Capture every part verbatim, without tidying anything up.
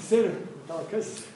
Seder. No, because.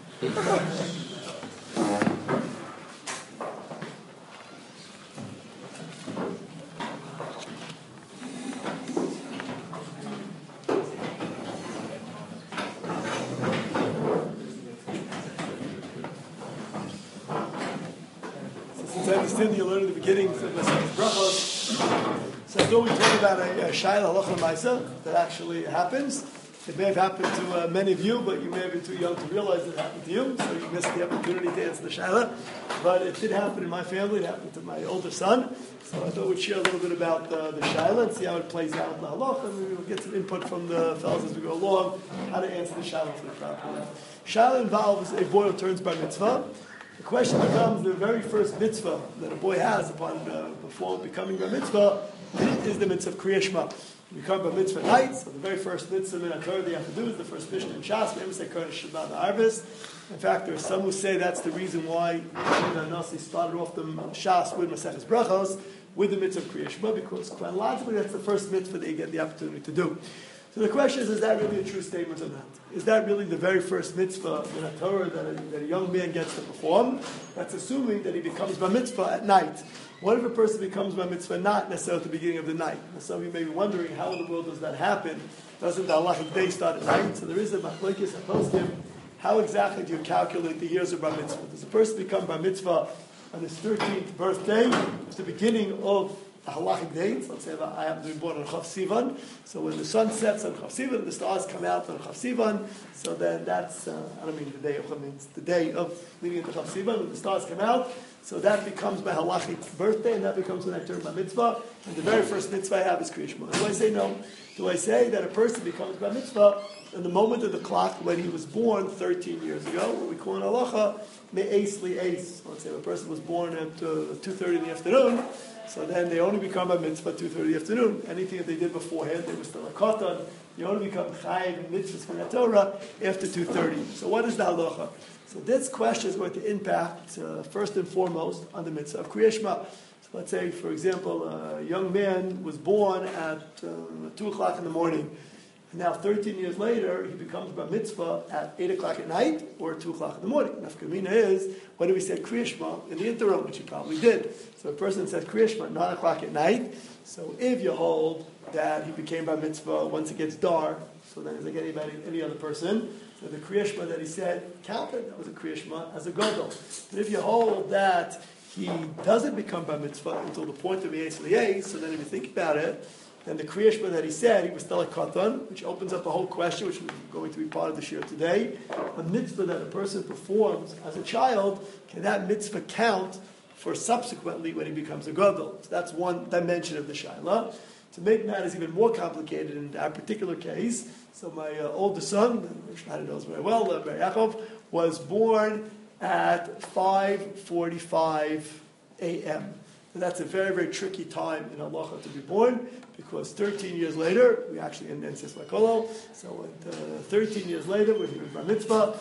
Since I understand you're learning the beginnings of Masechtas Brachos, so I thought we'd talk about a, a Shaila Halacha Maisa that actually happens. It may have happened to uh, many of you, but you may have been too young to realize it happened to you, so you missed the opportunity to answer the Shaila. But it did happen in my family. It happened to my older son. So I thought we'd share a little bit about uh, the Shaila and see how it plays out in the Halacha, and maybe we'll get some input from the fellows as we go along, how to answer the Shaila for the proper way. Shaila involves a boy who turns bar mitzvah. The question becomes the very first mitzvah that a boy has upon uh, before becoming bar mitzvah is the mitzvah of Kriya Shema. You become bar mitzvah night, so the very first mitzvah in Torah that you have to do is the first Mishnah in Shas. We say Kodesh Shema Arvis. In fact, there are some who say that's the reason why Nasi started off the Shas with Maseches Brachos with the mitzvah of Kriya Shema, because chronologically that's the first mitzvah that you get the opportunity to do. So the question is, is that really a true statement or not? Is that really the very first mitzvah in a Torah that a, that a young man gets to perform? That's assuming that he becomes bar mitzvah at night. What if a person becomes bar mitzvah not necessarily at the beginning of the night? Now, some of you may be wondering, how in the world does that happen? Doesn't the halachic day start at night? So there is a machlokes and poskim. How exactly do you calculate the years of bar mitzvah? Does a person become bar mitzvah on his thirteenth birthday? It's the beginning of a halachic date. Let's say I happen to be born on Chav Sivan. So when the sun sets on Chav Sivan, the stars come out on Chav Sivan. So then that's, uh, I don't mean the day of, I mean it's the day of leading into Chav Sivan, when the stars come out. So that becomes my halachic birthday, and that becomes when I turn bar mitzvah. And the very first mitzvah I have is Kriya Shema. Do I say no? Do I say that a person becomes bar mitzvah in the moment of the clock when he was born thirteen years ago, what we call in halacha, me'es li'es. Let's say a person was born at uh, two thirty in the afternoon, so then they only become a mitzvah two thirty in the afternoon. Anything that they did beforehand, they were still a katan. They only become chayiv and mitzvahs from the Torah after two thirty. So what is the halacha? So this question is going to impact, uh, first and foremost, on the mitzvah of Kriya Shema. So let's say, for example, a young man was born at uh, two o'clock in the morning. And now, thirteen years later, he becomes bar mitzvah at eight o'clock at night or two o'clock in the morning. Nafkamina is, when do we say Kriya Shema in the interim, which he probably did. So a person says Kriya Shema at nine o'clock at night. So if you hold that he became bar mitzvah once it gets dark, so then it's like anybody, any other person, so the Kriya Shema that he said counted, that was a Kriya Shema as a gadol. But if you hold that he doesn't become bar mitzvah until the point of Yetz Li'eh, so then if you think about it, then the Kriya Shema that he said, he was still a katan, which opens up a whole question, which is going to be part of the shir today. A mitzvah that a person performs as a child, can that mitzvah count for subsequently when he becomes a gadol? So that's one dimension of the shaila. To make matters even more complicated in our particular case, so my uh, oldest son, Schneider knows very well, uh, Bar Yaakov, was born at five forty-five a.m. And that's a very, very tricky time in halacha to be born, because thirteen years later, we actually in Ensis Lakolo, so at, uh, thirteen years later, when he was bar mitzvah,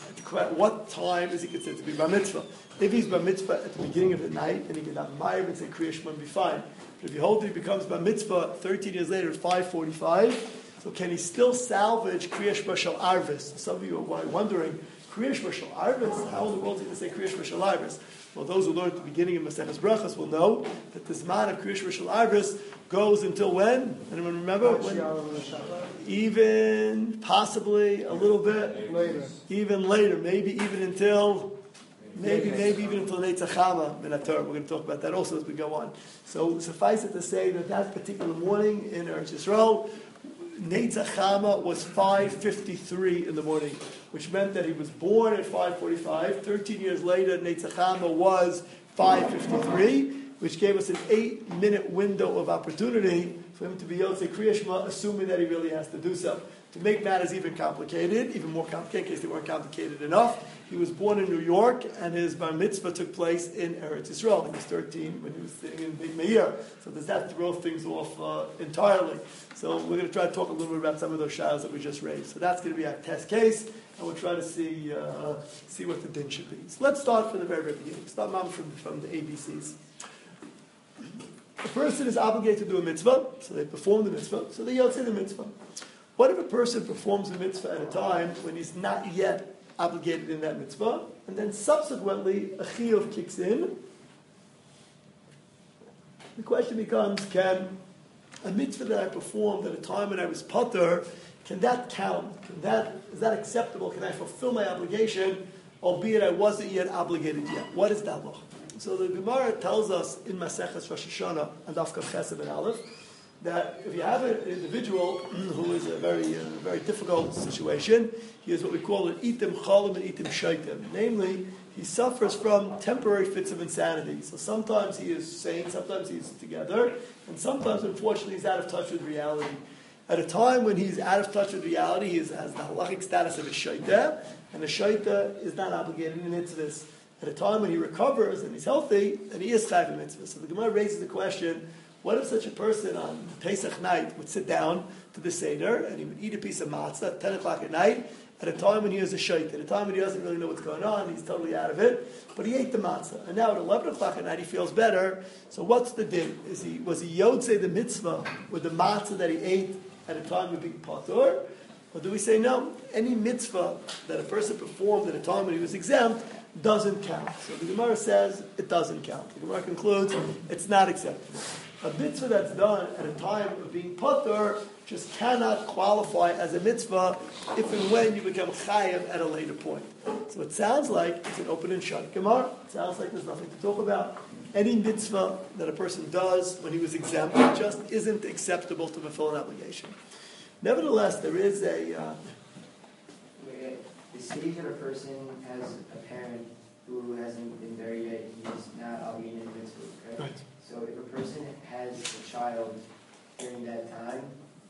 at what time is he considered to be bar mitzvah? If he's bar mitzvah at the beginning of the night, then he can have ma'ariv and say Kriya Shema and be fine. But if you hold that he becomes bar mitzvah thirteen years later at five forty-five, so can he still salvage Kriya Shema Shel Arvis? Some of you are wondering, Kriya Shema Shel Arvis? How in the world is he going to say Kriya Shema Shel Arvis? Well, those who learned at the beginning of Maseches Brachos will know that the Zman of Kriya Shema Shel Arvis goes until when? Anyone remember? When? Even, possibly, a little bit later. Even later, maybe even until, maybe, maybe even until Netzach Chama in Torah. We're going to talk about that also as we go on. So suffice it to say that that particular morning in Eretz Yisrael, Netzach Chama was five fifty-three in the morning, which meant that he was born at five forty-five. thirteen years later, Netzach Chama was five fifty-three, which gave us an eight-minute window of opportunity for him to be able to say Kriya Shema, assuming that he really has to do so. To make matters even complicated, even more complicated, in case they weren't complicated enough, he was born in New York, and his bar mitzvah took place in Eretz Yisrael. He was thirteen when he was sitting in Beit Meir. So does that throw things off uh, entirely? So we're going to try to talk a little bit about some of those shadows that we just raised. So that's going to be our test case, and we'll try to see uh, see what the din should be. So let's start from the very, very beginning. Start mom from, from the A B Cs. A person is obligated to do a mitzvah, so they perform the mitzvah, so they yotze the mitzvah. what if a person performs a mitzvah at a time when he's not yet obligated in that mitzvah, and then subsequently a chiyuv kicks in? The question becomes, can a mitzvah that I performed at a time when I was patur, can that count? Can that, is that acceptable? Can I fulfill my obligation, albeit I wasn't yet obligated yet? What is that law? So the Gemara tells us in Maseches Rosh Hashanah and Daf Kaf Chesed and Aleph that if you have an individual who is a very, uh, very difficult situation, he is what we call an itim chalim and itim shaitim. Namely, he suffers from temporary fits of insanity. So sometimes he is sane, sometimes he's together, and sometimes, unfortunately, he's out of touch with reality. At a time when he's out of touch with reality, he is, has the halachic status of a shaita, and a shaita is not obligated in mitzvahs. At a time when he recovers and he's healthy, then he is chayv in mitzvahs. So the Gemara raises the question, what if such a person on Pesach night would sit down to the Seder and he would eat a piece of matzah at ten o'clock at night at a time when he is a shait, at a time when he doesn't really know what's going on, he's totally out of it, but he ate the matzah. And now at eleven o'clock at night he feels better. So what's the din? Is he, was he yotzei the mitzvah with the matzah that he ate at a time of being patur? Or do we say no? Any mitzvah that a person performed at a time when he was exempt doesn't count. So the Gemara says it doesn't count. The Gemara concludes it's not acceptable. A mitzvah that's done at a time of being patur just cannot qualify as a mitzvah if and when you become chayav at a later point. So it sounds like it's an open and shut Gemara. It sounds like there's nothing to talk about. Any mitzvah that a person does when he was exempt just isn't acceptable to fulfill an obligation. Nevertheless, there is a... Uh, the stage that a person has a parent who hasn't been married yet, he's not obligated in mitzvah, right? Right. So if a person has a child during that time,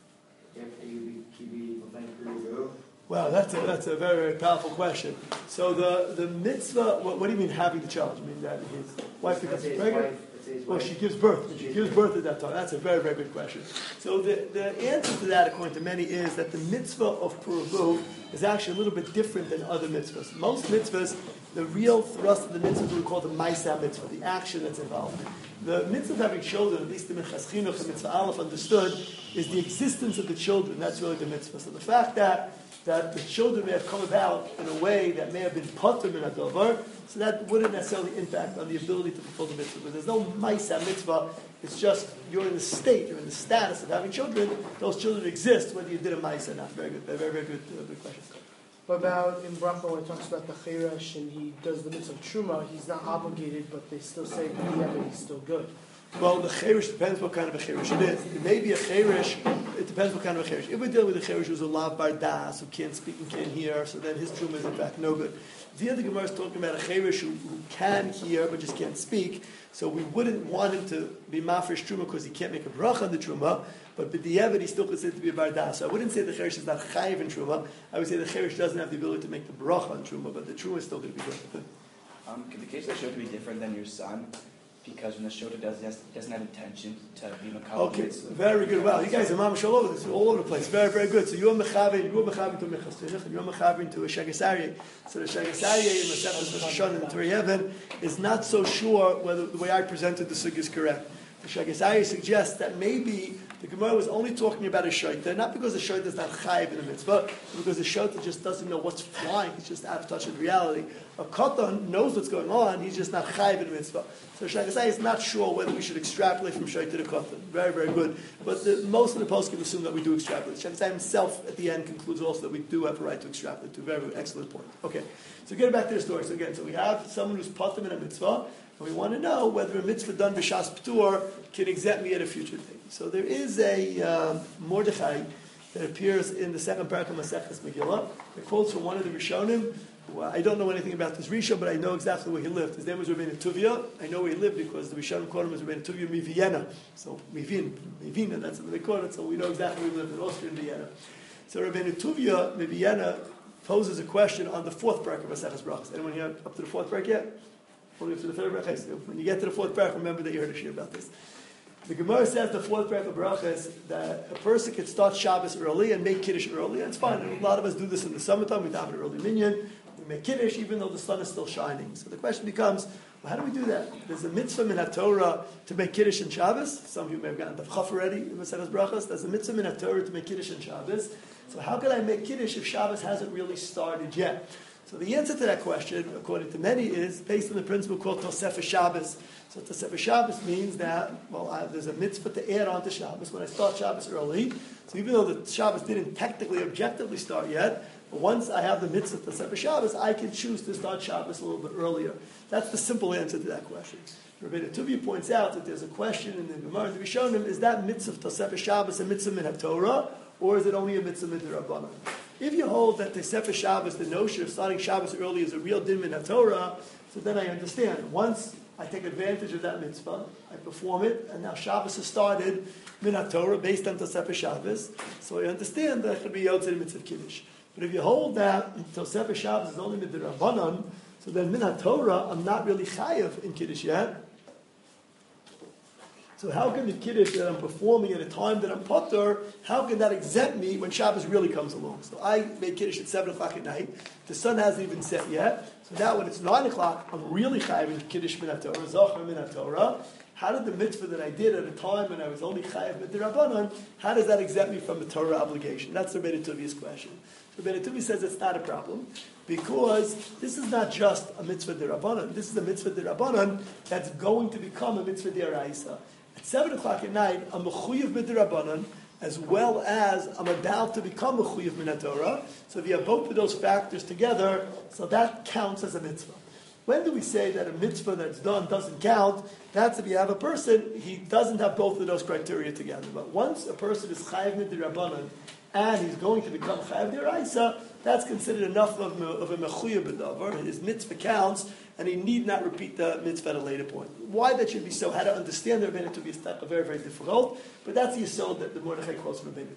if he would be fulfilling Puru, Wow, that's a, that's a very, very powerful question. So the, the mitzvah, what, what do you mean having the child? You mean that his wife becomes pregnant? Well, she gives birth. She gives birth at that time. That's a very, very good question. So the, the answer to that, according to many, is that the mitzvah of Puravu is actually a little bit different than other mitzvahs. Most mitzvahs, the real thrust of the mitzvah is what we call the Maisa mitzvah, the action that's involved. The mitzvah of having children, at least the Minchas Chinuch and Mitzvah Aleph understood, is the existence of the children. That's really the mitzvah. So the fact that that the children may have come about in a way that may have been patur min hadovar, so that wouldn't necessarily impact on the ability to fulfill the mitzvah. But there's no ma'isa mitzvah. It's just you're in the state, you're in the status of having children. Those children exist whether you did a ma'isa or not. Very good, very, very good, uh, good question. What about in Bracha when it talks about the Cheresh and he does the mitzvah of Truma, he's not obligated, but they still say, yeah, but he's still good. Well, the cheresh depends what kind of a cheresh it is. It may be a cheresh, it depends what kind of a cheresh. If we're dealing with a cheresh who's a lav bar das, who can't speak and can't hear, so then his truma is in fact no good. The other Gemara is talking about a cheresh who, who can hear but just can't speak, so we wouldn't want him to be mafresh truma because he can't make a bracha on the truma, but b'diavad he's still considered to be a bar das. So I wouldn't say the cheresh is not chayiv in truma, I would say the cheresh doesn't have the ability to make the bracha on truma, but the truma is still going to be good. Um, could the case of the shota be different than your son? Because when the shota does, doesn't have intention to be makabel. Okay, very good. Wow, you guys are mamash all over this, all over the place. Very, very good. So you're mechavin, you're mechavin to Minchas Chinuch, and you're mechavin to a shegasarye. So the shegasarye in Masechtas Rosh Hashanah in Torah Yevon is not so sure whether the way I presented the sugya is correct. The shegasarye suggests that maybe the Gemara was only talking about a shaita, not because the shaita is not chayiv in the mitzvah, but because the shaita just doesn't know what's flying. He's just out of touch with reality. A katan knows what's going on, he's just not chayiv in the mitzvah. So Shagasai is not sure whether we should extrapolate from shaita to katan. Very, very good. But the, most of the poskim assume that we do extrapolate. Shagasai himself at the end concludes also that we do have a right to extrapolate. To a very, very excellent point. Okay, so getting back to the story. So again, so we have someone who's patim in a mitzvah, and we want to know whether a mitzvah done b'shas p'tur can exempt me at a future thing. So there is a uh, Mordechai that appears in the second parak of Maseches Megillah. It quotes from one of the Rishonim. Well, I don't know anything about this Rishon, but I know exactly where he lived. His name was Rabbeinu Tuvia. I know where he lived because the Rishonim called him as Rabbeinu Tuvia mi Vienna. So Mivin, Mivina, that's what they call it. So we know exactly where he lived in Austria and Vienna. So Rabbeinu Tuvia mi Vienna poses a question on the fourth parak of Maseches Brachos. Anyone here up to the fourth parak yet? Only up to the third parak. When you get to the fourth parak, remember that you heard a shir about this. The Gemara says the fourth parak of Brachos that a person can start Shabbos early and make Kiddush early, and it's fine. And a lot of us do this in the summertime. We daven early minyan. We make Kiddush even though the sun is still shining. So the question becomes, Well, how do we do that? There's a mitzvah min HaTorah to make Kiddush and Shabbos. Some of you may have gotten the Chaf already in Maseches Brachos. There's a mitzvah min HaTorah to make Kiddush and Shabbos. So how can I make Kiddush if Shabbos hasn't really started yet? So the answer to that question, according to many, is based on the principle called Tosefah Shabbos. So Tosefah Shabbos means that, well, I, there's a mitzvah to add on to Shabbos when I start Shabbos early. So even though the Shabbos didn't technically, objectively start yet, but once I have the mitzvah Tosefah Shabbos, I can choose to start Shabbos a little bit earlier. That's the simple answer to that question. Rabbeinu Tuvi points out that there's a question in the Gemara to be shown him, is that mitzvah Tosefah Shabbos a mitzvah min HaTorah, or is it only a mitzvah min Rabbanan? If you hold that Tosefah Shabbos, the notion of starting Shabbos early is a real din min HaTorah, so then I understand. Once I take advantage of that mitzvah, I perform it, and now Shabbos has started min HaTorah based on Tosefah Shabbos, so I understand that it could be Yotzei mitzvah Kiddush. But if you hold that Tosefah Shabbos is only min Rabbanan, so then min HaTorah, I'm not really chayav in Kiddush yet. So how can the Kiddush that I'm performing at a time that I'm potter, how can that exempt me when Shabbos really comes along? So I made Kiddush at seven o'clock at night. The sun hasn't even set yet. So now when it's nine o'clock, I'm really chayav in Kiddush min HaTorah, Zachar min HaTorah. How did the mitzvah that I did at a time when I was only chayav min Rabbanan, how does that exempt me from the Torah obligation? That's the Rabbeinu Tuvi's question. So Rabbeinu Tuvi says it's not a problem, because this is not just a mitzvah d'Rabbanan. This is a mitzvah d'Rabbanan that's going to become a mitzvah d'Oraisa. At seven o'clock at night, I'm mechuyev b'Rabbanan, as well as I'm about to become mechuyev min HaTorah. So if you have both of those factors together, so that counts as a mitzvah. When do we say that a mitzvah that's done doesn't count? That's if you have a person, he doesn't have both of those criteria together. But once a person is chayav min Rabbanan and he's going to become chayav d'Oraisa, that's considered enough of, of a mechuyev b'davar. His mitzvah counts, and he need not repeat the mitzvah at a later point. Why that should be so, how to understand the Rabbeinu Tuvi is very, very difficult, but that's the yesod that the Mordechai quotes from Rabbeinu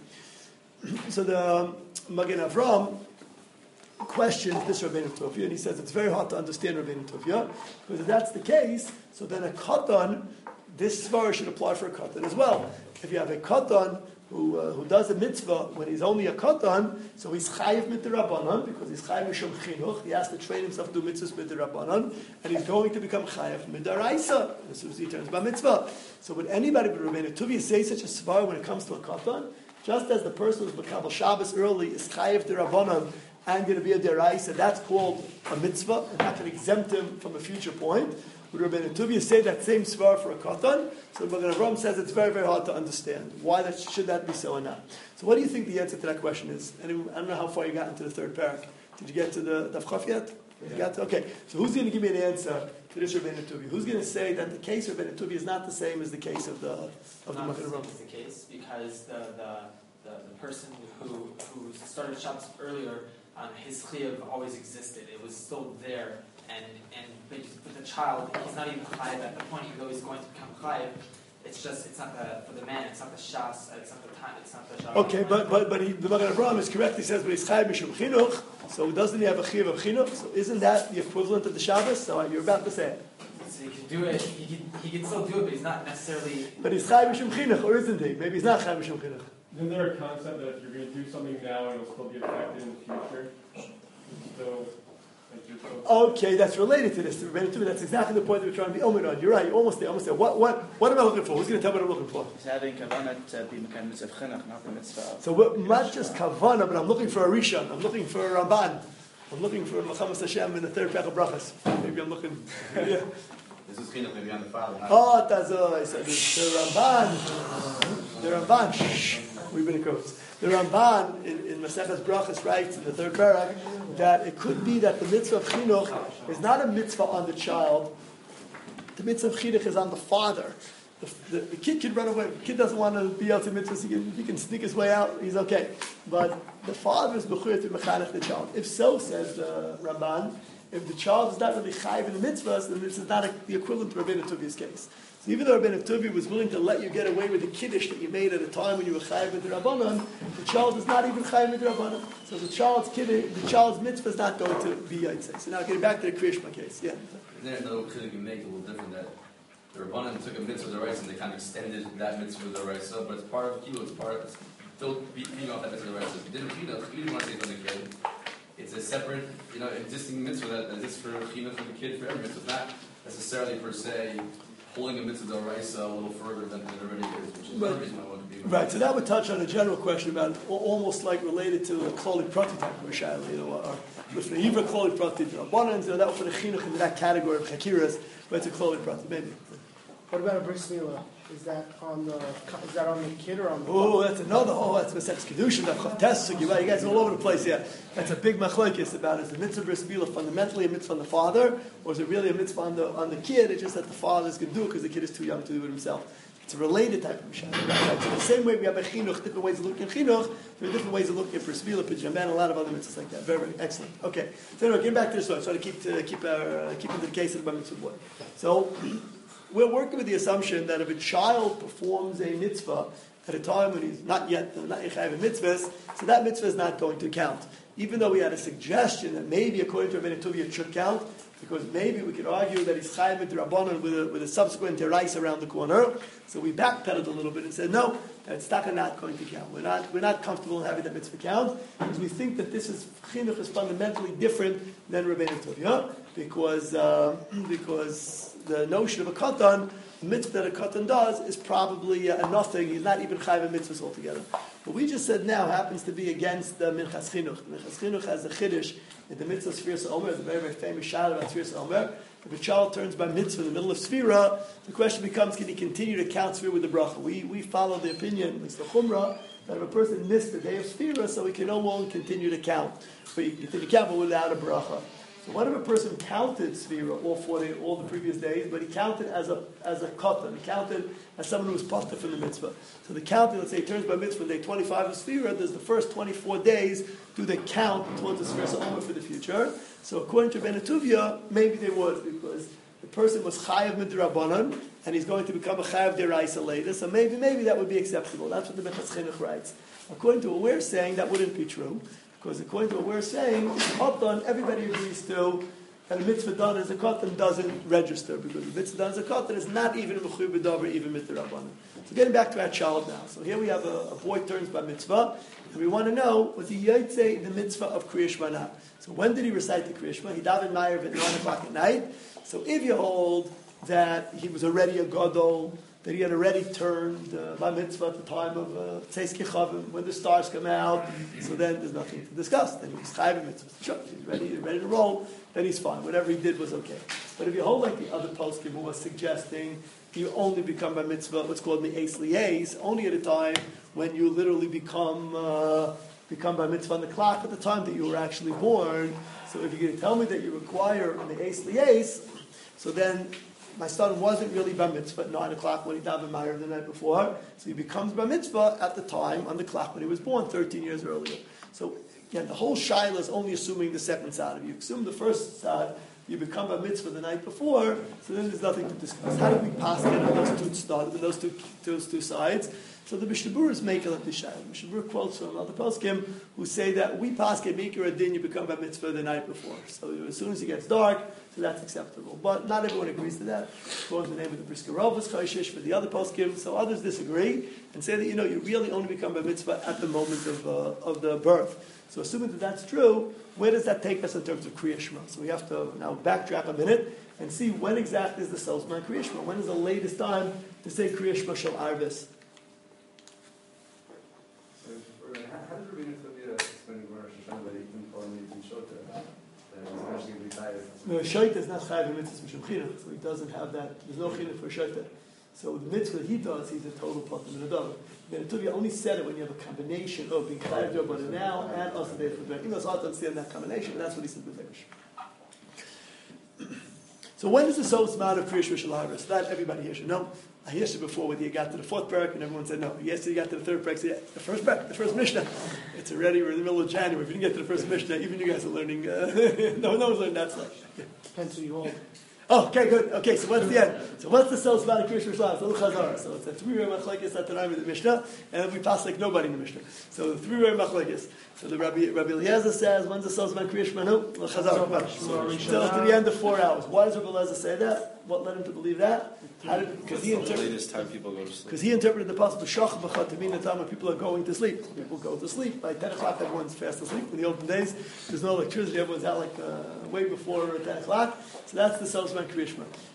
Tuvi. So the um, Magen Avram questions this Rabbeinu Tuvi, and he says it's very hard to understand Rabbeinu Tuvi, because if that's the case, so then a katan, this svara should apply for a katan as well. If you have a katan who uh, who does a mitzvah when he's only a katan, so he's chayiv midrabanan because he's chayiv mishum chinuch. He has to train himself to do mitzvahs midrabanan, and he's going to become chayiv midaraisa as soon as he turns by mitzvah. So would anybody but Rabbeinu Tuvi say such a svara when it comes to a katan? Just as the person who's makabel Shabbos early is chayiv derabanan and going to be a deraisa, that's called a mitzvah, and that can exempt him from a future point. Would Rabbeinu Tuvi say that same svar for a katan? So Magen Avram says it's very, very hard to understand. Why that should that be so or not? So what do you think the answer to that question is? Anyone, I don't know how far you got into the third parak. Did you get to the Daf Chaf yet? Yeah. You got to, okay. So who's going to give me an answer to this Rabbeinu Tuvi? Who's going to say that the case of Rabbeinu Tuvi is not the same as the case of the of not the Magen Avram? It's the case because the the, the, the person who who started Shabbos earlier, um, his chiyuv always existed. It was still there. And and but with the child, he's not even chayiv at the point, even though he's going to become chayiv. It's just it's not the for the man. It's not the shas. It's not the time. It's not the shas. Okay, but but but he, the Magen Avraham is correct. He says, "But he's chayiv mishum chinuch." So doesn't he have a chiyuv of chinuch? So isn't that the equivalent of the Shabbos? So you're about to say it. So he can do it. He can he can still do it, but he's not necessarily. But he's chayiv mishum chinuch, or isn't he? Maybe he's not chayiv mishum chinuch. Isn't there a concept that if you're going to do something now, it'll still be effective in the future? So. Okay, that's related to this. That's exactly the point that we're trying to be omer on. You're right. You're almost there. Almost there. What what what am I looking for? Who's going to tell me what I'm looking for? He's having kavanah to be mekayim mitzvah chinuch, not the mitzvah. So what, not just kavanah, but I'm looking for a rishon. I'm looking for a ramban. I'm looking for Mechamas Hashem in the third parak of brachas. Maybe I'm looking. Yeah. This is chinuch maybe on the father. Oh, tazoy. So the ramban. The ramban. Shh. We've been in quotes. The Ramban in, in Maseches Brachas writes in the third parak that it could be that the mitzvah of chinuch is not a mitzvah on the child. The mitzvah of chinuch is on the father. The, the, the kid can run away. The kid doesn't want to be able to mitzvahs. He can, he can sneak his way out. He's okay. But the father is b'chuyah to mechanech the child. If so, says the Ramban, if the child is not really chayiv in the mitzvahs, then this is not a, the equivalent to Rabbeinu Tuvi's case. So even though Rabbeinu Tuvi was willing to let you get away with the kiddush that you made at a time when you were chayiv with the Rabbanon, the child is not even chayiv with the Rabbanon. So the child's kiddush, the child's mitzvah is not going to be Yitzhak. So now getting back to the Kriyishma case, yeah. Isn't there another chiddush you can make a little different that the Rabbanon took a mitzvah of the rights and they kind of extended that mitzvah of the rights, so, but it's part of kilo, it's part of still being off that mitzvah of the rights. So if you didn't, you know, if you didn't want to say something kid, it's a separate, you know, existing mitzvah that, that exists for chinuch for the kid for every mitzvah. It's not necessarily per se holding a mitzvah d'oraisa a little further than it already is, which is Right. another reason I want to be. Right, so that would touch on a general question about al- almost like related to a kloli prati type of a shaila, you know, or with the Hebrew kloli prati, the Rabbanan, you know, that would put a chinuch into that category of chakiras, but it's a kloli prati, maybe. What about a bris milah? Is that on the is that on the kid or on the? Oh, that's another. Oh, that's Masechus Kedushin. That Chavtes Sugi. You guys are all over the place here. That's a big machlokes about it. Is the mitzvah bris milah fundamentally a mitzvah on the father, or is it really a mitzvah on the on the kid? It's just that the father is going to do it because the kid is too young to do it himself. It's a related type of mishah. Right? So the same way we have a chinuch, different ways of looking at chinuch, there are different ways of looking at bris milah, pidjaman, and a lot of other mitzvahs like that. Very, very excellent. Okay, so anyway, getting back to this one. Try to keep to keep our uh, keep into the case of the mitzvah boy. So. We're working with the assumption that if a child performs a mitzvah at a time when he's not yet not yet chayav in mitzvahs, so that mitzvah is not going to count. Even though we had a suggestion that maybe according to Rabbeinu Tuvia it should count, because maybe we could argue that he's chayav with Rabbanan with a, with a subsequent terais around the corner. So we backpedaled a little bit and said no, that's not going to count. We're not we're not comfortable in having that mitzvah count because we think that this is chinuch is fundamentally different than Rabbeinu Tuvia because uh, because. The notion of a katan, the mitzvah that a katan does, is probably uh, nothing. He's not even chayv mitzvahs altogether. What we just said now happens to be against the Minchas Chinuch. Minchas Chinuch has a chiddush in the mitzvah Sfiras Omer. It's a very, very famous shayla about Sfiras Omer. If a child turns by mitzvah in the middle of Sfira, the question becomes, can he continue to count Sfira with the bracha? We we follow the opinion, it's the Chumrah, that if a person missed the day of Sfira, so he can no longer continue to count. But he can continue to count, but without a bracha. So what if a person counted Sfira all forty, all the previous days, but he counted as a as a katan, he counted as someone who was patur from the mitzvah. So the counting, let's say, he turns by mitzvah day twenty-five of Sfira, there's the first twenty-four days, do they count towards the Sfira Omer for the future? So according to Rabbeinu Tuvia, maybe they would, because the person was chayav midrabanan, and he's going to become a chayav deraisa later, so maybe maybe that would be acceptable. That's what the Minchas Chinuch writes. According to what we're saying, that wouldn't be true. Because according to what we're saying, katan, everybody agrees to that a mitzvah done as a katan doesn't register because the mitzvah done as a katan is not even a mechuyev b'davar, even mitzvah. So getting back to our child now. So here we have a, a boy turns by mitzvah, and we want to know, was he yotzei the mitzvah of Kriya Shema? So when did he recite the Kriya Shema? He davened Ma'ariv at nine o'clock at night. So if you hold that he was already a gadol, that he had already turned uh, by mitzvah at the time of Tzeis Kechavim, when the stars come out, so then there's nothing to discuss. Then he's chayav mitzvah. Sure, he's ready, he's ready to roll, then he's fine. Whatever he did was okay. But if you hold like the other poskim who was suggesting you only become by mitzvah, what's called me'es liyes, only at a time when you literally become uh, become by mitzvah on the clock at the time that you were actually born. So if you're going to tell me that you require me'es liyes, so then my son wasn't really bar mitzvah at nine o'clock when he davened Ma'ariv the night before, so he becomes bar mitzvah at the time on the clock when he was born, thirteen years earlier. So again, the whole shaila is only assuming the second side. If you assume the first side, you become bar mitzvah the night before, so then there's nothing to discuss. How do we pass it on those two started, those two those two sides? So the Mishnah Berurah is making like the shaila. The Mishnah Berurah quotes from other poskim who say that we pass get mikra adin, you become bar mitzvah the night before. So as soon as it gets dark, so that's acceptable. But not everyone agrees to that. According to the name of the Brisker Rovas Chayshish for the other poskim, so others disagree and say that you know you really only become bar mitzvah at the moment of uh, of the birth. So assuming that that's true, where does that take us in terms of Kriya Shema? So we have to now backtrack a minute and see when exactly is the Sosman Kriya Shema. When is the latest time to say Kriya Shema Shel Arvis? So how did Rabbeinu Tuvia explain the Rosh Hashanah that he can call me in Shota? That he's actually going to be tired. No, Shota is not chayav in mitzvahs mishum chinuch, so he doesn't have that. There's no chinuch for Shota. So the mitzvah he does, he's a total patim and a dove. Rabbeinu Tuvia only said it when you have a combination of being chayav but now and also there for even though it's hard to understand that combination, that's what he said with English. So when does the source amount of Kriya Shema Shel Arvis? That everybody here should know. I asked you before whether you got to the fourth parak, and everyone said no. Yesterday you got to the third parak, so yeah, the first parak, the first Mishnah. It's already, we're in the middle of January. If you didn't get to the first Mishnah, even you guys are learning, uh, no, no one's learning that stuff. Yeah. Depends who you hold. Oh, okay, good. Okay, so what's the end? So what's the source about Kriya Shema Shel Arvis? Little Chazara. So it's a three-way machlekes at the time of the Mishnah, and we pass like nobody in the Mishnah. So the three-way machlekes. So the Rabbi, Rabbi Eliezer says, when's the source about Kriya Shema? No, Little Chazara. Come on. Still to the end of four hours. Why does Rabbi Eliezer say that? What led him to believe that? How did, because he interpreted latest time people go to sleep. Because he interpreted the passage b'shach b'chat to mean the time when people are going to sleep. People go to sleep by ten o'clock. Everyone's fast asleep. In the olden days, there's no electricity. Everyone's out like uh, way before ten o'clock. So that's the Sosman Kriya Shema.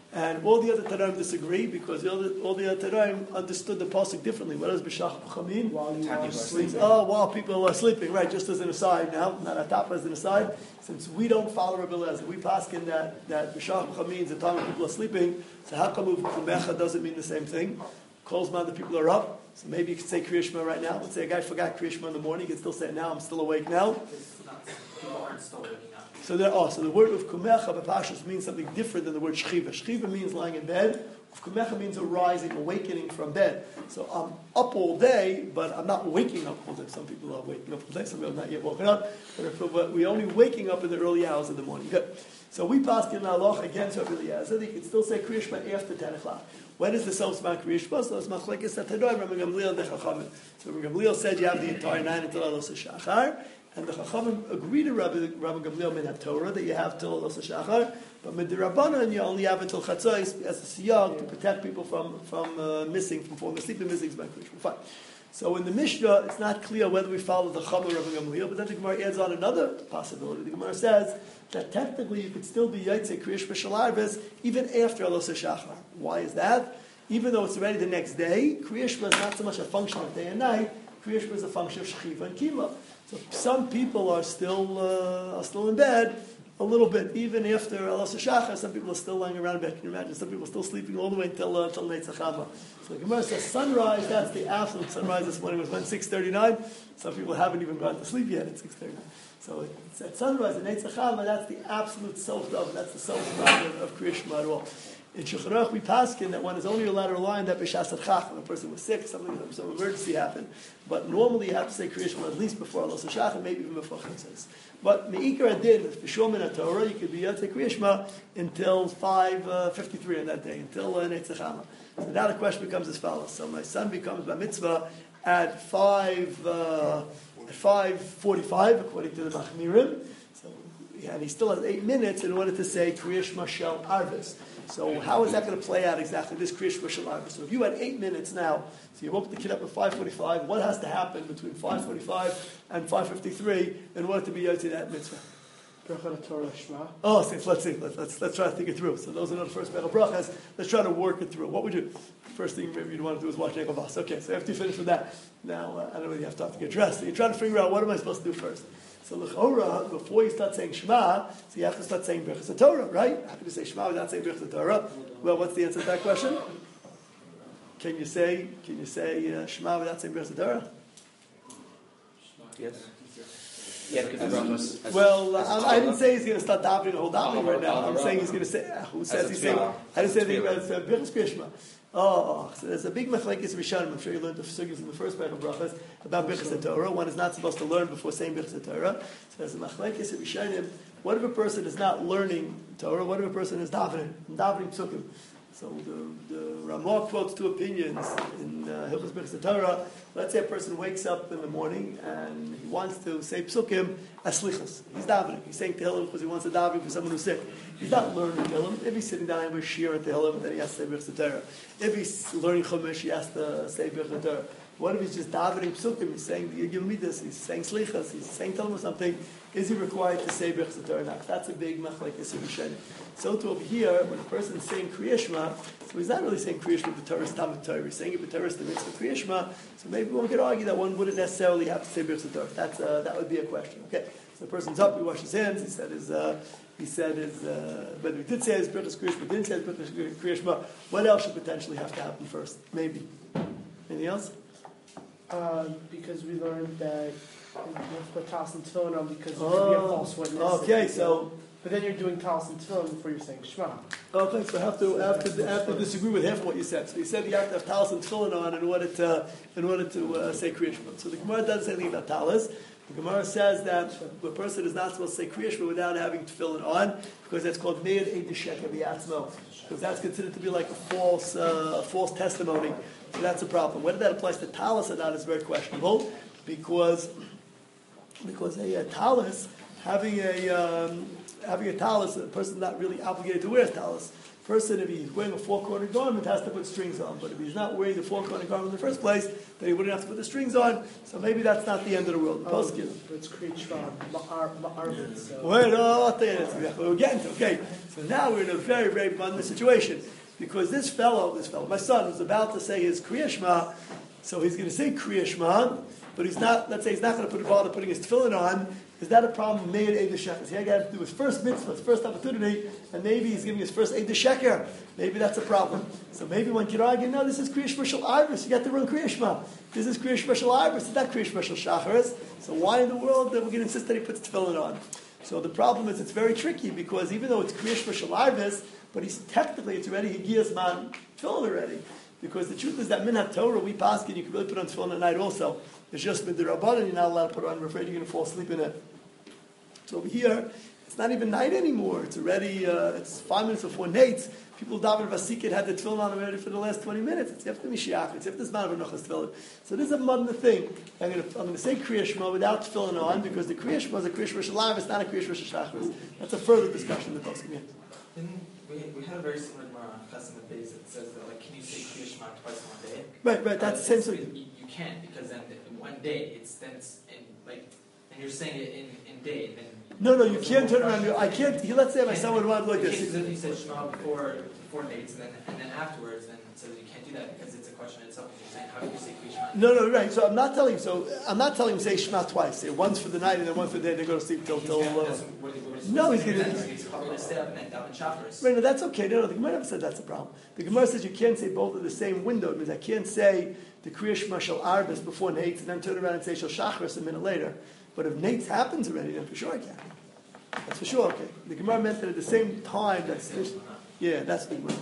And all the other Taraim disagree because the other, all the other Taraim understood the pasuk differently. What does b'shach b'cha mean? While you Time are you are sleeping. Oh, while people are sleeping, right? Just as an aside now, not atapa as an aside. Since we don't follow Rabbi Eliezer, we paskin that that b'shach b'cha means the time when people are sleeping. So how come kumecha doesn't mean the same thing? Kolzman, the people are up. So maybe you could say Kriya Shema right now. Let's say a guy forgot Kriya Shema in the morning. He can still say it now. I'm still awake now. It's not, people aren't still waking up. So there are. So the word of kumecha b'pashas means something different than the word shchiva. Shchiva means lying in bed. Kumecha means arising, awakening from bed. So I'm up all day, but I'm not waking up all day. Some people are waking up all day. Some people are not yet woken up. But, if, but we're only waking up in the early hours of the morning. Good. So we pass in Allah against Rabbi Eliezer. You can still say Kriya Shema after ten o'clock. When is the self-sman Kriya Shema? So it's machlekes atadoi, Rabbi Gamliel and the Chachamim. So Rabbi Gamliel said you have the entire night until Alos HaShachar. And the Chachamim agree to Rabbi, Rabbi Gamliel min HaTorah that you have till Alos HaShachar. But Midirabbanan you only have until Chatzos as a siyag to protect people from, from uh, missing, from falling asleep and missing by Kriya Shema. Fine. So in the Mishnah, it's not clear whether we follow the Chachamim of Rabbi Gamliel, but then the Gemara adds on another possibility. The Gemara says that technically you could still be Yaitse Kriya Shema Shel Arvis even after Alos HaShachar. Why is that? Even though it's already the next day, Kriya Shema is not so much a function of day and night. Kriya Shema is a function of Shechiva and Kima. So some people are still uh, are still in bed a little bit, even after Alos HaShachar. Some people are still lying around in bed. Can you imagine? Some people are still sleeping all the way until uh, until Neitz Chama. So the Gemara says sunrise. That's the absolute sunrise. This morning was when six thirty-nine. Some people haven't even gone to sleep yet at six thirty-nine. So it's at sunrise and Neitz Chama. That's the absolute self love. That's the self love of, of Kriya Shema at all. In Shulchan Aruch, we paskin that one is only allowed to rely on that b'shas adchach when a person was sick, something, some emergency happened. But normally you have to say Kriya Shema at least before Alos HaShachar, maybe even before Chatzos. But me'ikar adin, if b'shul min HaTorah, you could be Yatzei Kriya Shema until five fifty-three on that day, until uh, Neitz Chama. So now the question becomes as follows. So my son becomes bar mitzvah at five uh, at five forty-five, according to the Machmirim. So, yeah, and he still has eight minutes in order to say Kriya Shema Shel Arvis. So how is that going to play out exactly, this Kriya Shema Shel Arvis? So if you had eight minutes now, so you woke the kid up at five forty-five, what has to happen between five forty-five and five fifty-three in order to be Yotzei that mitzvah? Oh, so let's see. Let's, let's let's try to think it through. So those are not the first Berachah brachas. Let's try to work it through. What would you? First thing maybe you'd want to do is watch Ekel Vas. Okay, so after you finish with that, now uh, I don't know whether you have time to get dressed. So you're trying to figure out what am I supposed to do first. So l'chora, before you start saying Shema, so you have to start saying Birchas HaTorah, right? How can you say Shema without saying Birchas HaTorah? Well, what's the answer to that question? Can you say Can you say uh, Shema without saying Birchas HaTorah? Yes. Yeah, because the brachos. Well, uh, I, I didn't say he's going to start davening the whole davening right now. I'm saying he's going to say. Uh, who says he's saying? I didn't say anything about uh, Birchas Kriya Shema. Oh, so there's a big machlekes Rishonim. I'm sure you learned the sugyas in the first Berachah brachas about Birchas HaTorah. One is not supposed to learn before saying Birchas HaTorah. So there's a machlekes Rishonim. What if a person is not learning Torah? What if a person is davening? Davening psukim. So the, the Ramah quotes two opinions in uh, Hilchos Birchas HaTorah. Let's say a person wakes up in the morning and he wants to say psukim as slichos. He's davening. He's saying Tehillim because he wants to daven for someone who's sick. He's not learning Tehillim. If he's sitting down and having a shiur at Tehillim, then he has to say Birchas HaTorah. If he's learning Chumash, he has to say Birchas HaTorah. What if he's just davening psukim? He's saying the Yigil Midas. He's saying slichos. He's saying Tehillim or something. Is he required to say Birchas HaTorah now? That's a big machlekes Rishonim. So to over here, when a person is saying Kriya Shema, so he's not really saying Kriya Shema b'Torah Tamid Torah. He's saying it b'Torah the mitzvah Kriya Shema. So maybe one could argue that one wouldn't necessarily have to say Birchas HaTorah. That's uh, that would be a question. Okay, so the person's up. He washed his hands. He said his. Uh, he said his. Uh, whether he did say his Birchas Kriya Shema, didn't say his Birchas Kriya Shema. What else should potentially have to happen first? Maybe. Anything else? Uh, because we learned that you have to put talis and tefillin on because you oh, could be a false witness. Okay, so. But then you're doing talis and tefillin before you're saying Shema. Okay, so I have to, I have to, I have to disagree with half of what you said. So you said you have to have talis and tefillin on in order to, in order to uh, say Kriya Shema. So the Gemara doesn't say anything about talis. The Gemara says that the person is not supposed to say Kriya Shema without having tefillin on, because that's called meir eid d'sheka b'yatzmo, because that's considered to be like a false, uh, a false testimony. So that's a problem. Whether that applies to talis or not is very questionable, because because a, a talis having a um, having a talis, a person not really obligated to wear a talis. person, if he's wearing a four-cornered garment, has to put strings on. But if he's not wearing the four-cornered garment in the first place, then he wouldn't have to put the strings on. So maybe that's not the end of the world. Oh, Poskim. it's Kriyat Shema, Ma'ar, Ma'arvin, so. Wait, no, I'll tell you that's exactly what we're getting to. Okay, so now we're in a very, very abundant situation. Because this fellow, this fellow, my son, was about to say his Kriya Shema, so he's going to say Kriya Shema, but he's not, let's say he's not going to put bother putting his tefillin on. Is that a problem? Made Eid Sheker. He got to do his first mitzvah, his first opportunity, and maybe he's giving his first Eid Sheker. Maybe that's a problem. So maybe one could argue, no, this is Kriya Shema Shel Arvis. You got the wrong Kriya Shema. This is Kriya Shema Shel Arvis. It's not Kriya Shema Shel Shacharis. So why in the world that we're going to insist that he puts tefillin on? So the problem is it's very tricky because even though it's Kriya Shema Shel Arvis, but he's technically it's already Higiyas Man tefillin already. Because the truth is that Minhat Torah, we paskin, you can really put on tefillin at night also. It's just midrabanan, you're not allowed to put it on. I'm afraid you're going to fall asleep in it. So over here, it's not even night anymore. It's already, uh, it's five minutes before Nates. People daven Vasikid had the tefillin on already for the last twenty minutes. It's after Mishiach. It's after Zman of Nochas tefillin. So this is a modern thing. I'm going to I'm going to say Kriya Shema without tefillin on because the Kriya Shema is a Kriya Shema Shalav. It's not a Kriya Shema Shachris. That's a further discussion that goes here. We, we had a very similar Gemara on Chesed Beis that says that, like, can you say Kriya Shema twice in one day? Right, right. That's the same thing. You, you can't because then in one day it's then it's in like, and you're saying it in, in day. Then no, no, you can't turn around. I can't. Let's say my son would want like this. If you said Shema before before dates and then and then afterwards, then so you can't do that because it's a question in itself. You're saying how do you say Kriya Shema? No, no, right. So I'm not telling. So I'm not telling him say Shema twice. Say once for the night and then one for the day. They go to sleep till till. Uh, no, he's going to. He's probably going to stay up and then daven Shacharis. Right, no, that's okay. No, no, the Gemara never said that's a problem. The Gemara says you can't say both of the same window. It means I can't say the Kriya Shema Shel Arvis before Nates and then turn around and say Shel Shacharis a minute later. But if Nates happens already, then for sure I can. That's for sure okay. The Gemara meant that at the same time. That's yeah, that's the Gemara.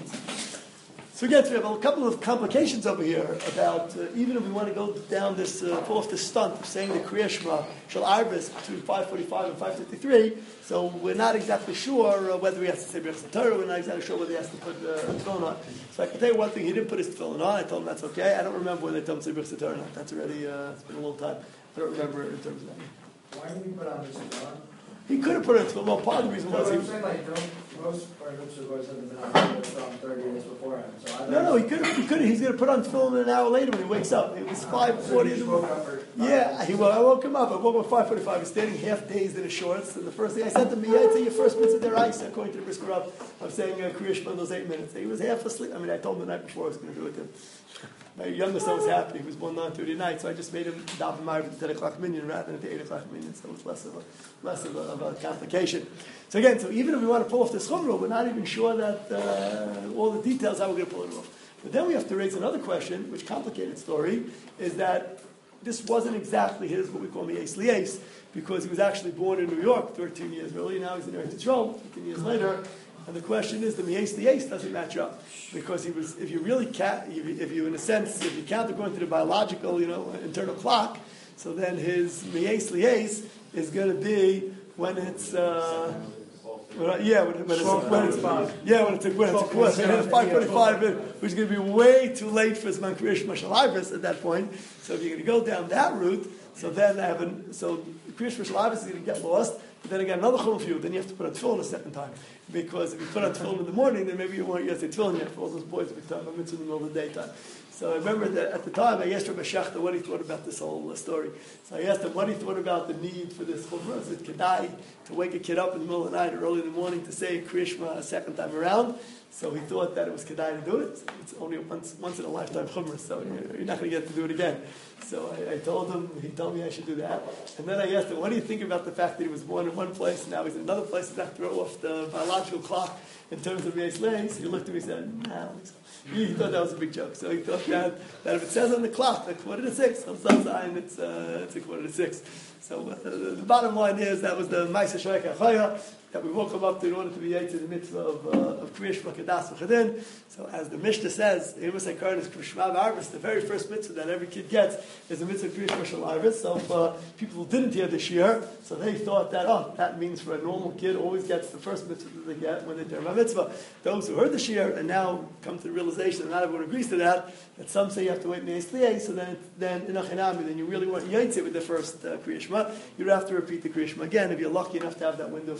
So again, we have a couple of complications over here about uh, even if we want to go down this, uh, pull off this stunt of saying the Kriya Shema Shel Arvis between five forty-five and five fifty-three. So we're not exactly sure uh, whether he has to say B'rachas Torah. We're not exactly sure whether he has to put uh, a tefillin on. So I can tell you one thing: he didn't put his tefillin on. I told him that's okay. I don't remember whether they told him to say B'rachas Torah or not. That's already uh, it's been a long time. I don't remember in terms of that. Why didn't you put on this tefillin? He could have put it on tefillin. Well, part of the reason No, was I'm he. saying like don't, most bar mitzvahs haven't been on from thirty minutes beforehand. So I No, no, he could have. He could have. He's going to put on tefillin an hour later when he wakes up. It was five forty in the morning. Yeah, he well, I woke him up. I woke him up at five forty-five. He's standing half dazed in his shorts. And the first thing I said to him, yeah, I'd say your first mitzvah there ice, according to the Brisker Rav. I'm saying uh, Kriya Shema those eight minutes. He was half asleep. I mean, I told him the night before I was going to do it to him. My youngest son was happy. He was born nine thirty at night, so I just made him daven Ma'ariv at the ten o'clock minyan rather than at the eight o'clock minyan. So it was less of a less of a, of a complication. So again, so even if we want to pull off this chumrah, we're not even sure that uh, all the details how we're going to pull it off. But then we have to raise another question, which complicated story, is that this wasn't exactly his what we call Mi'es Li'es, because he was actually born in New York thirteen years earlier. Now he's in Eretz Yisrael fifteen years later. And the question is, the Mi'es Li'es doesn't match up. Because he was, if you really count, if you, in a sense, if you count according to the biological, you know, internal clock, so then his Mi'es Li'es is going to be when it's, uh, when, yeah, when, when, it's, when it's, yeah, when it's, when it's, when it's, when it's five forty-five, which is going to be way too late for Zman Kriya Shema Shel Arvis at that point. So if you're going to go down that route, so then I have an, so Kriya Shema Shel Arvis is going to get lost. But then I got another chumrah for you. Then you have to put on tefillin a second time, because if you put on tefillin in the morning, then maybe you won't yet say tefillin yet for all those boys who become a mitzvah in the middle of the daytime. So I remember that at the time I asked Rabbi Shachta what he thought about this whole uh, story. So I asked him what he thought about the need for this chumrah. Is it kedai to wake a kid up in the middle of the night or early in the morning to say Kriya Shema a second time around? So he thought that it was kedai to do it. It's only a once, once in a lifetime chumrah, so you're, you're not going to get to do it again. So I, I told him, he told me I should do that. And then I asked him, what do you think about the fact that he was born in one place and now he's in another place and that throw off the biological clock in terms of Mi'es Li'es? He looked at me and said, no. He thought that was a big joke. So he thought that, that if it says on the clock, like quarter to six, on some sign it's, uh, it's a quarter to six. So uh, the, the bottom line is that was the Ma'aseh Shoyek HaChaya, that we woke him up to in order to be able to the mitzvah of, uh, of Kriya Shema Kedas V'Chadin. So as the Mishnah says, Emus HaKaran is Kriya Shema V'Arvis, the very first mitzvah that every kid gets is the mitzvah of Kriya Shema Shel Arvis. So if uh, people who didn't hear this year, so they thought that, oh, that means for a normal kid always gets the first mitzvah that they get when they turn my mitzvah. Those who heard this year and now come to the realization, and not everyone agrees to that, that some say you have to wait Mi'es Li'es, so then, then in Achinami, then you really want Yaitze with the first uh, Kriya Shema, you have to repeat the Kriya Shema again if you're lucky enough to have that window of time to do it.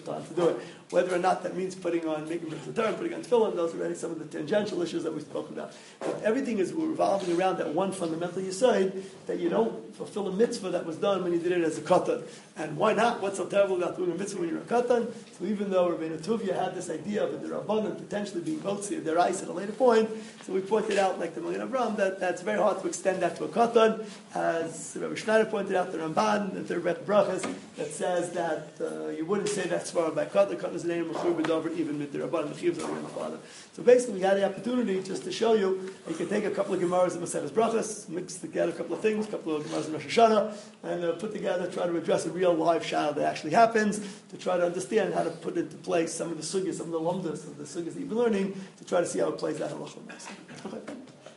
do it. Whether or not that means putting on, making mitzvah, putting on tefillin, those are already some of the tangential issues that we spoke about. But everything is revolving around that one fundamental yesod that you don't fulfill a mitzvah that was done when you did it as a katan. And why not? What's so terrible about doing a mitzvah when you're a katan? So even though Rabbeinu Tuvia had this idea of the Rabbanan potentially being motzi of their ice at a later point, so we pointed out, like the Magen Avraham, that that's very hard to extend that to a katan. As Rabbi Schneider pointed out, the Ramban, the third Beth Brachas, that says that uh, you wouldn't say that svara by katan. Katan is the name of Mechur B'Dover, even with the Rabbanan, the Chiyuvs of the Father. So basically, we had the opportunity just to show you, you can take a couple of Gemaras in Maseches Brachas, mix together a couple of things, a couple of Gemaras in Rosh Hashanah, and uh, put together, try to address a real live shayla that actually happens, to try to understand how to put into place some of the sugyas, some of the lumdas of the sugyas that you've been learning, to try to see how it plays out in Halacha L'Maaseh. Okay.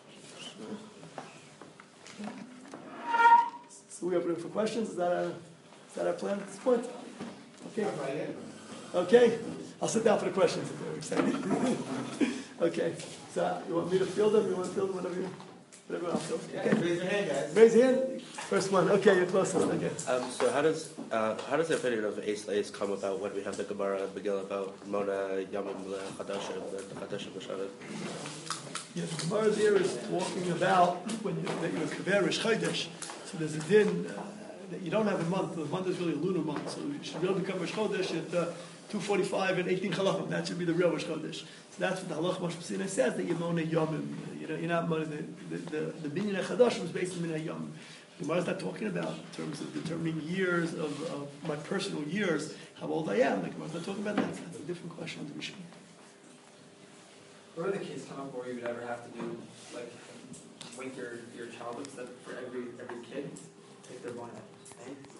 So we open it for questions. Is that our, is that our plan at this point? Okay. Okay. I'll sit down for the questions if they're excited. Okay. So you want me to field them? You want to field them? Whatever you, whatever I'll field. Okay. Raise your hand, guys. Raise your hand. First one. Okay, you're closest. Okay. Um, so how does uh, how does the opinion of Eis Leis come about when we have the Gemara and Megillah about Mona Yamim Chadashim and Chadashim B'Shavet? Yeah, the Gemara there is talking about when you, that you're Kaverish Chodesh. So there's a din uh, that you don't have a month. The month is really a lunar month, so you should be able to become Rosh Chodesh at uh, two forty-five and eighteen Chalachim. That should be the real Rosh Chodesh. So that's what the Halach Moshe Pesina says, that you're Mona Yomim. You know, you're not Mona. The the the Binyan Chadashim is based on Minay Yomim. The Gemara is not talking about in terms of determining years of, of my personal years, how old I am. The Gemara is not talking about that. That's a different question to be sure. What are the cases come up where you would ever have to do, like, wake your, your child up so that for every every kid, take their one, right?